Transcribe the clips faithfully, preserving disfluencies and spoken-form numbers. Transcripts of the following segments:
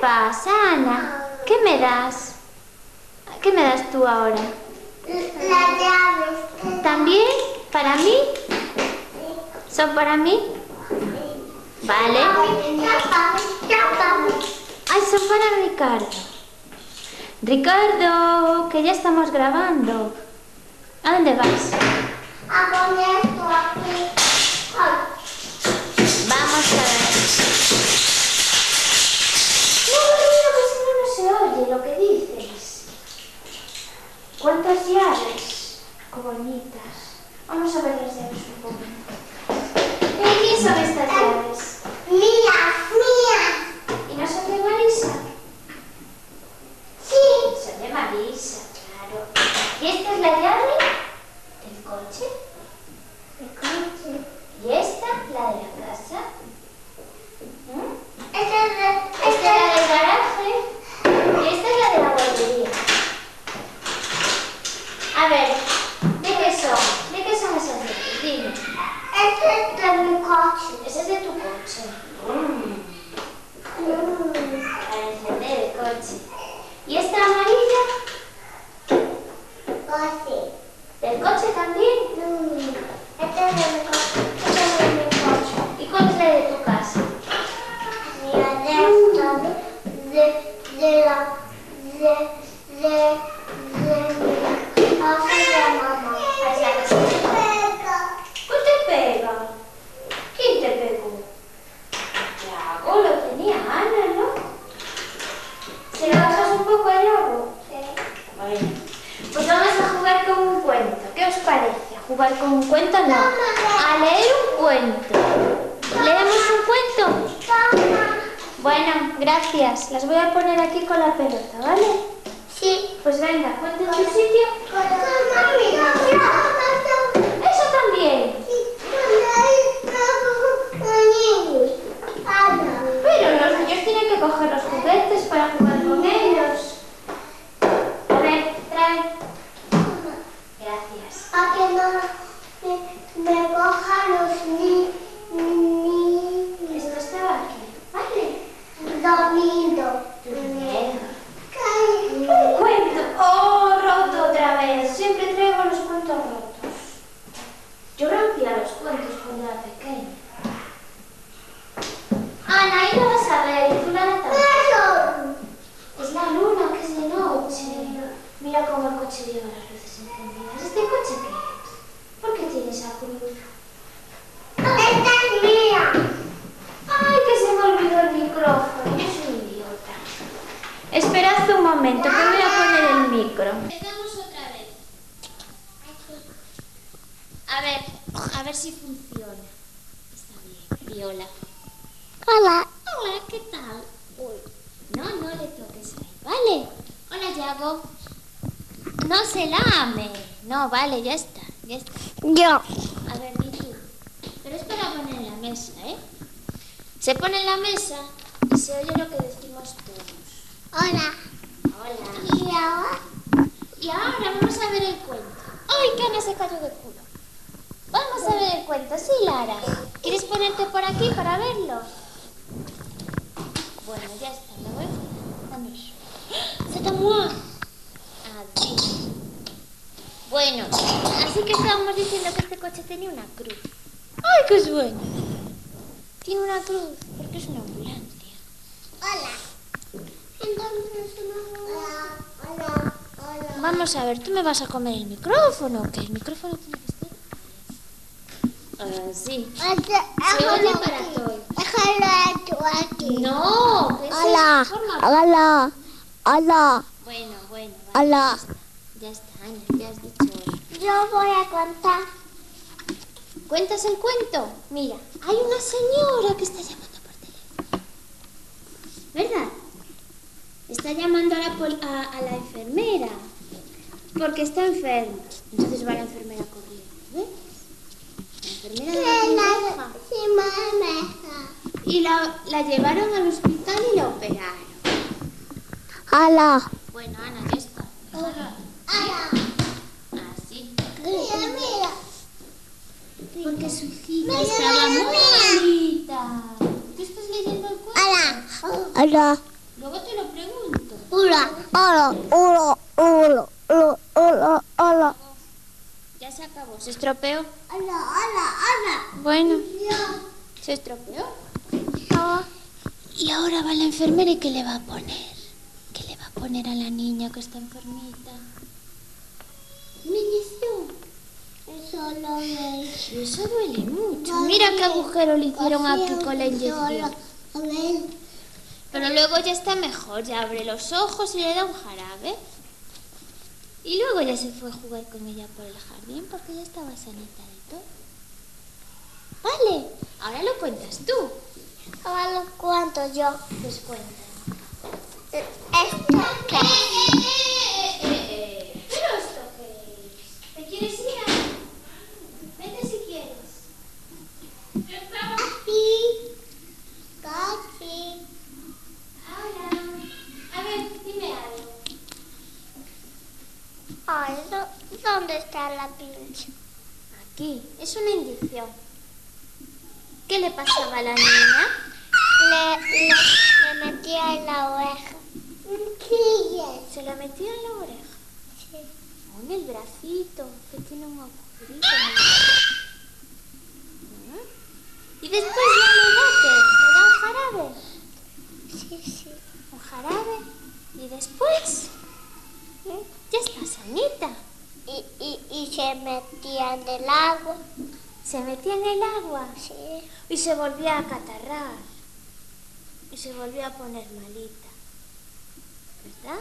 pasa, Ana? ¿Qué me das? ¿Qué me das tú ahora? Las llaves. ¿También? ¿Para mí? Sí. ¿Son para mí? Sí. Vale. Ay, son para Ricardo. Ricardo, que ya estamos grabando. ¿A dónde vas? A poner esto aquí. Ay. Vamos a ver. No, no, que si no, no se oye lo que dices. ¿Cuántas llaves? Qué bonitas. Vamos a ver las llaves un poco. ¿De quién son estas llaves? Mías, mías. ¿Y no son de Marisa? Sí. Son de Marisa, claro. ¿Y esta es la llave del coche? El coche. ¿Y esta, la de la casa? ¿Mm? Esta es de... Esta es la del garaje y esta es la de la guardería. A ver, ¿de qué son? ¿De qué son esas llaves? Dime. Este es de mi coche. Ese es de tu coche. Mm. Mm. Para encender el coche. ¿Y esta amarilla? Coche. ¿Del coche también? Mm. Este es de mi coche. Este es de mi coche. ¿Y cuál es la de tu casa? Mira, de esta, de, de la, de, de, de mi casa de mamá. Ahí la casa de tu mamá. ¿Cuál te pega? ¿Quién te pegó? Yago, lo tenía Ana, ¿no? ¿Se lo bajas un poco al Yago? Sí. Bueno, pues vamos a jugar con un cuento. ¿Qué os parece? ¿Jugar con un cuento? No. A leer un cuento. ¿Leemos un cuento? Bueno, gracias. Las voy a poner aquí con la pelota, ¿vale? Sí. Pues venga, ponte en tu sitio. Eso también. Pero los niños tienen que coger los juguetes para jugar con ellos. A ver, trae. Gracias. A que no me, me cojan los ni, ni, Esto estaba aquí. Vale. dormido. Bien. Un cuento. Oh, roto otra vez. Siempre traigo los cuentos rotos. Yo rompía los cuentos cuando era pequeña. Ana, ahí lo vas a ver. Y tú la también. Es la luna, que es de noche. Mira cómo el coche lleva las luces encendidas. ¿Este coche qué es? ¿Por qué tiene esa cruz? Esta es mía. ¡Ay, que se me olvidó el micrófono! Yo soy idiota. Esperad un momento, que voy a poner el micro. Empezamos otra vez. A ver, a ver si funciona. Está bien. Viola. Hola. Hola, ¿qué tal? Uy. No, no le toques ahí, ¿vale? Hola, Yago. No se lame. No, vale, ya está, ya está. Yo. A ver, di tú. Pero es para poner en la mesa, ¿eh? Se pone en la mesa y se oye lo que decimos todos. Hola. Hola. Y ahora. Y ahora vamos a ver el cuento. ¡Ay, que Ana se cayó de culo! Vamos a ver el cuento, sí, Lara. ¿Quieres ponerte por aquí para verlo? Bueno, ya está, me voy fuera. Dame eso. ¡C'est à moi! Así. Bueno, así que estábamos diciendo que este coche tenía una cruz. ¡Ay, qué sueño! Tiene una cruz porque es una ambulancia. Hola. Entonces, hola. Hola. Hola. Vamos a ver, ¿tú me vas a comer el micrófono? Que el micrófono tiene que estar así. Se oye para todos. Déjalo tú aquí. No, que eso Hola. es forma- Hola. Hola. Bueno, bueno, vale, Hola. ya está, ya está, Ana, ya has dicho hola. Yo voy a contar. ¿Cuentas el cuento? Mira, hay una señora que está llamando por teléfono. ¿Verdad? Está llamando a la, pol- a, a la enfermera porque está enferma. Entonces va la enfermera corriendo, ¿ves? La enfermera de la Cruz Roja. Sí, mamá. Y la, la llevaron al hospital y la operaron. Hola. Bueno, Ana, ya está. Hola. Así. Mira, mira. Porque su hijita Mira, estaba mira, muy mira. malita. ¿Tú estás leyendo el cuento? Hola. Hola. Luego Hola, hola, hola, hola, hola, hola, hola. Ya se acabó. ¿Se estropeó? Hola, hola, hola. Bueno, se estropeó. Y ahora va la enfermera y ¿qué le va a poner? ¿Qué le va a poner a la niña que está enfermita? ¿Una inyección? Eso lo ves. Y eso duele mucho. Mira qué agujero le hicieron aquí con la inyección. A ver. Pero luego ya está mejor, ya abre los ojos y le da un jarabe. Y luego ya se fue a jugar con ella por el jardín porque ya estaba sanita de todo. Vale, ahora lo cuentas tú. Ahora lo cuento yo. Pues cuenta. ¿Esto qué es? Eh, eh, eh. ¿Pero esto qué es? ¿Te quieres ir a...? Vete si quieres. Así. Casi. Hola. A ver, dime algo. Ay, ¿dónde está la pincha? Aquí, es una inyección. ¿Qué le pasaba a la niña? Le, le, le metía en la oreja. Sí. Se la metía en la oreja. Sí. O en el bracito, que tiene un agujerito. Y después ya le da que le da un jarabe. Sí, sí. Un jarabe. Y después ya está sanita. Y, y, y se metía en el agua. Se metía en el agua. Sí. Y se volvía a acatarrar. Y se volvía a poner malita. ¿Verdad?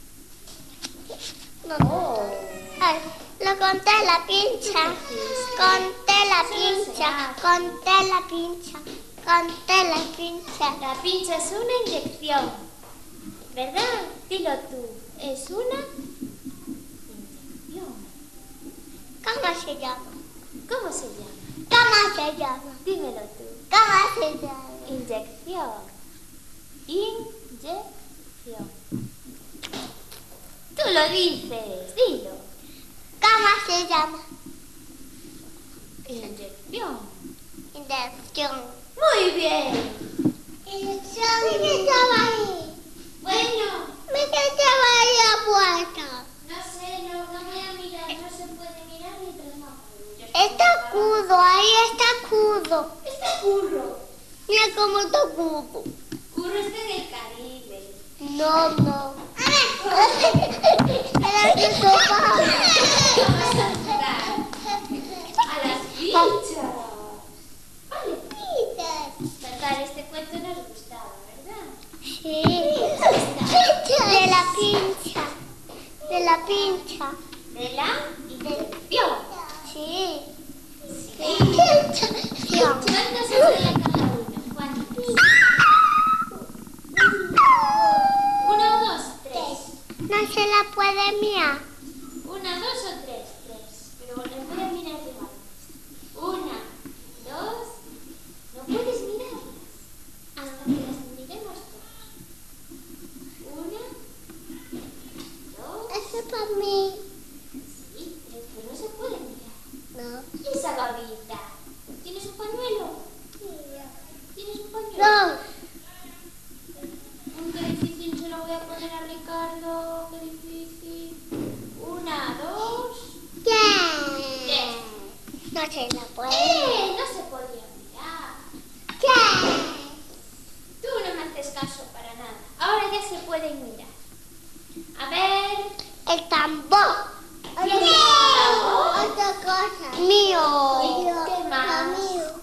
No. Ay, lo conté la pincha. Conté la pincha. Conté la pincha. Conté la pincha. La pincha es una inyección. ¿Verdad? Dilo tú. Es una inyección. ¿Cómo se llama? ¿Cómo se llama? ¿Cómo se llama? Dímelo tú. ¿Cómo se llama? Inyección. Inyección. Tú lo dices, dilo. ¿Cómo se llama? Inyección. Inyección. Muy bien. Inyección. ¿Qué estaba ahí? Bueno, ¿Me estaba ahí la puerta? no sé, no, no voy a mirar, no se puede mirar mientras no apago. Está cudo, ahí está cudo. Está Curro. Mira cómo está cudo. Curro está en el Caribe. No, no. Era que tocaba. Vamos a jugar a las fichas. Vale. Verdad, este cuento nos gustaba, ¿verdad? Sí. De la pincha. De la pincha. De la inyección. Sí. Sí. Sí. ¿Cuántas se traía cada uno? ¿Cuántas? Uno, dos, tres. No se la puede mirar. Una, dos o tres, tres. Pero les voy a mirar igual. Una, dos. No puedes mirarlas hasta que las miremos todos. Una, dos. Eso es para mí. Sí, tres, pero no se puede mirar. No. ¿Y esa babita? ¿Tienes un pañuelo? ¿Tienes un pañuelo? No. Mm, qué difícil se lo voy a poner a Ricardo. Qué difícil. Una, dos. ¿Qué? Tres. No se la puede. ¡Eh! No se podía mirar. ¿Qué? Tú no me haces caso para nada. Ahora ya se pueden mirar. A ver. El tambor. ¿Quién es el tambor? Otra cosa. Mío. ¿Qué más?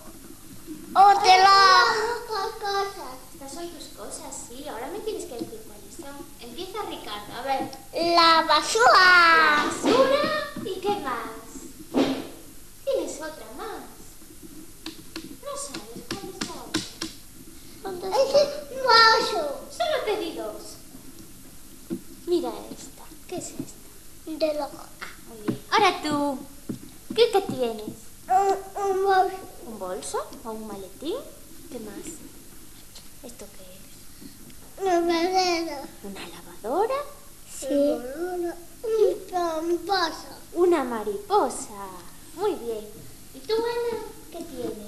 Otra cosa. Estas son tus cosas, sí. Ahora me tienes que decir cuáles son. Empieza Ricardo. A ver. La basura. Basura. ¿Y qué más? Tienes otra más. No sabes cuál es la otra. ¿Dónde está? Es un vaso. Solo te di dos. Mira esta. ¿Qué es esta? De los... Ah, muy bien. Ahora tú. ¿Qué, qué tienes? Un, un vaso. ¿Un bolso o un maletín? ¿Qué más? ¿Esto qué es? Una madera. ¿Una lavadora? Sí. Un tramposo. Una mariposa. Muy bien. ¿Y tú, Ana, qué tienes?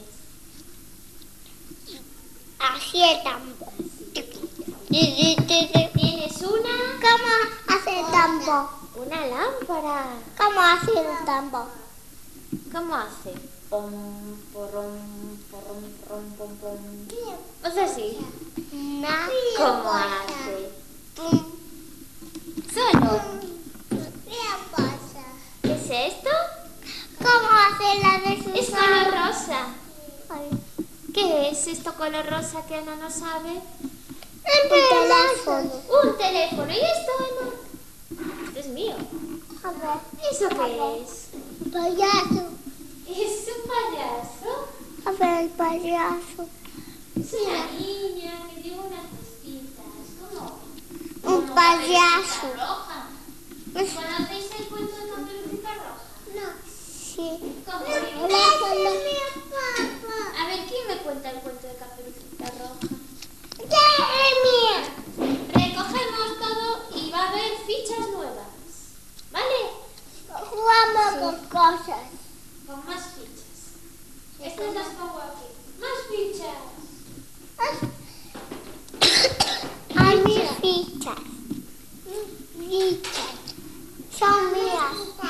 Así el tambor. Tienes Es una... ¿Cómo hace el tambor? Una lámpara. ¿Cómo hace el tambor? ¿Cómo hace? Pom, porrom, porrom, porrom, pom, pom. O sea, sí. No. ¿Cómo hace? Pum. Solo. ¿Qué pasa? ¿Qué es esto? ¿Cómo hace la de Susana? Es color rosa. Ay. ¿Qué es esto color rosa que Ana no sabe? Un teléfono. Un teléfono. ¿Y esto, Ana? Esto es mío. A ver. ¿Eso qué es? Payaso. ¿Es un payaso? A ver el payaso. Es una niña que lleva unas vestitas. ¿Cómo? Un Como payaso. Caperucita Roja. ¿Conocéis el cuento de Caperucita Roja? No. Sí. ¿Cómo? Hola, A ver, ¿quién me cuenta el cuento de Caperucita Roja? Jeremy. Recogemos todo y va a haber fichas nuevas. ¿Vale? Jugamos con cosas. Con más fichas. Estas las pongo aquí. ¡Más fichas! Hay mis fichas. Fichas. Son mías.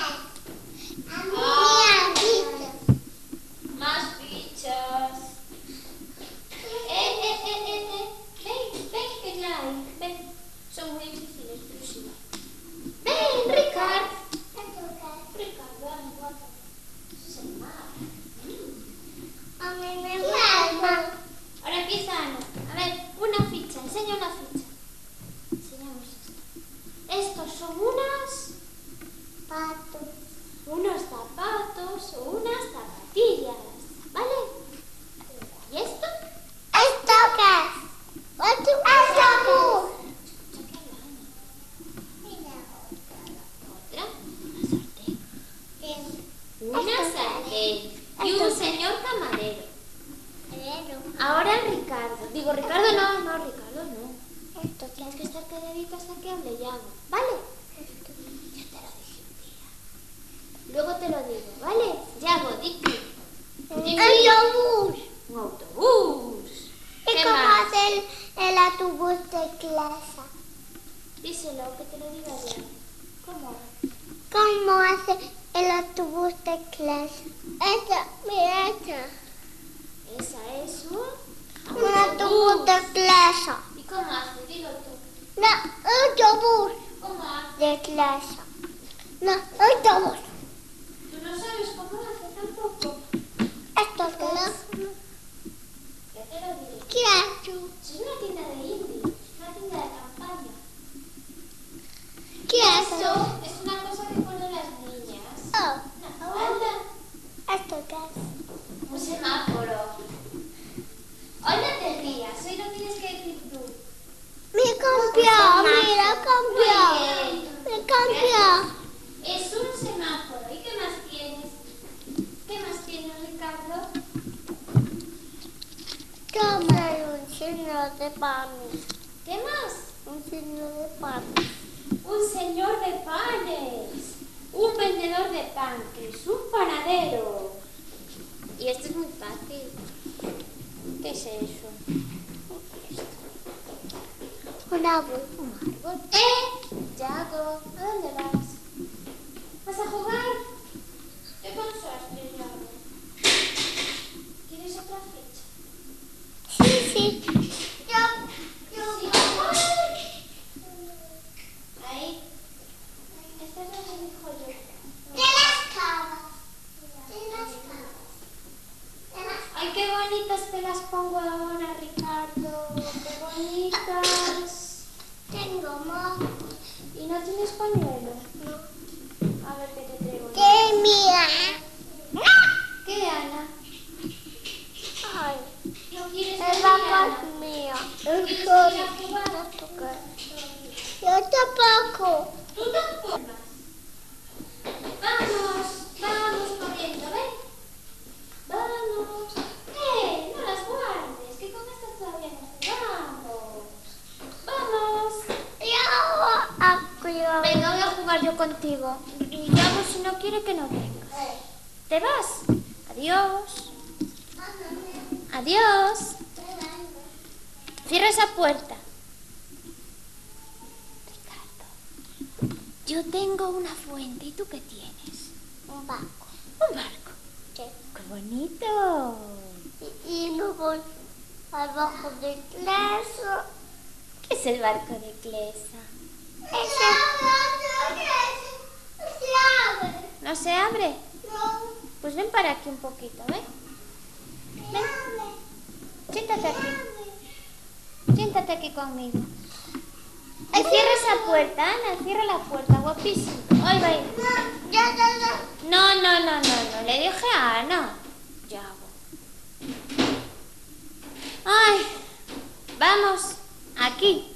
Mías fichas. ¡Más fichas! ¡Eh, eh, eh, eh, eh! Ven, ven, que ya hay. Ven. Son muy difíciles, pero sí. Ven, Ricard. Ricardo, ven, guapo. Eso es el mar. A mí me gusta. Ahora empieza Ana. A ver, una ficha. Enseña una ficha. Enseñamos esto. Estos son unas... Patos. unos zapatos o unas zapatillas. ¿Vale? ¿Y esto? ¿Esto qué es? ¿Esto es amor? Escucha que habla Ana. Otra. Una sartén. Una sartén. Y un señor camarero. Ahora Ricardo. Digo, Ricardo no, no, Ricardo no. Esto Tienes que estar calladito hasta que hable Yago. ¿Vale? Ya te lo dije un día. Luego te lo digo, ¿vale? Yago, di tú. Di autobús. un autobús. ¿Y ¿Qué cómo más? hace el, el autobús de clase? Díselo, que te lo diga ya. ¿Cómo? ¿Cómo hace el autobús de clase? Esta, mira esta. Esa es un... Un autobús de clase. ¿Y cómo hace? Dilo tú. No, autobús ¿Cómo hace? de clase. No, autobús. ¿Tú no sabes cómo hace tampoco? Esto qué es. Ya te lo diré. ¿Qué es tú? Es una tienda de indios, una tienda de campaña. ¿Qué es Eso eso? es una cosa que ponen las niñas. Oh, Una falda. ¿esto qué es? Un semáforo. Hoy no te rías, hoy lo tienes que decir tú. Me cambió, mira, cambió. Muy bien. Me cambió. Es un semáforo. ¿Y qué más tienes? ¿Qué más tienes, Ricardo? Toma un signo de panes. ¿Qué más? Un signo de panes. Un señor de panes. Un vendedor de pan, que es un panadero. Y esto es muy fácil. ¿Qué es eso? Un árbol. Un árbol. ¡Eh! Yago, ¿a dónde vas? ¿Vas a jugar? ¿Te cansaste, Yago? ¿Quieres otra fecha? Sí, sí. Yo, yo. Sí. Ahí. Esta es la que dijo yo. De las cabas. De las cabas. De las Ay, qué bonitas te las pongo ahora, Ricardo. Qué bonitas. tengo moco. ¿Y no tienes pañuelo? No. A ver qué te traigo. ¿Qué mira? ¿Qué, Ana? Ay, ¿No quieres el venir, vaca Ana? es mío. ¿Quieres El ir a sol. jugar? Yo tampoco. ¿Tú tampoco? Vamos, vamos corriendo, ¿ven? Vamos. ¡Eh! No las guardes, que con estas todavía no jugamos. ¡Vamos! Yo acuerdo. Venga, voy a jugar yo contigo. Y Yago, si no quiere, que no vengas. ¿Te vas? Adiós. Adiós. Cierra esa puerta. Yo tengo una fuente. ¿Y tú qué tienes? Un barco. Un barco. Sí. ¡Qué bonito! Y, y luego al barco de Clesa. ¿Qué es el barco de Clesa? Ese. ¿No se abre? No. Pues ven para aquí un poquito, ¿ven? Ven. Siéntate aquí. Siéntate aquí conmigo. Y cierra esa puerta, Ana. Cierra la puerta, guapísimo. Ahí va a ir. Ya, ya, ya. No, no, no, no, no. Le dije a Ana. Ya voy. Ay. Vamos. Aquí.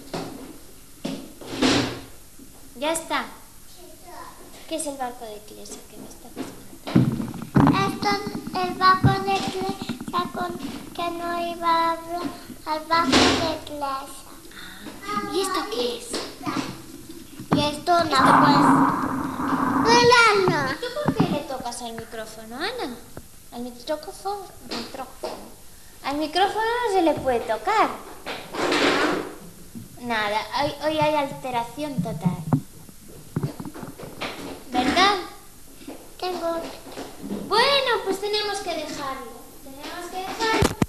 Ya está. ¿Qué es el barco de Clesa que me está pasando? Esto es el barco de Clesa con que no iba a hablar al barco de Clesa. ¿Y esto qué es? Y esto no pues. ¡Hola! ¿Tú por qué le tocas al micrófono, Ana? Al micrófono, micrófono. Al micrófono no se le puede tocar. Nada, hoy, hoy hay alteración total. ¿Verdad? Tengo. Bueno, pues tenemos que dejarlo. Tenemos que dejarlo.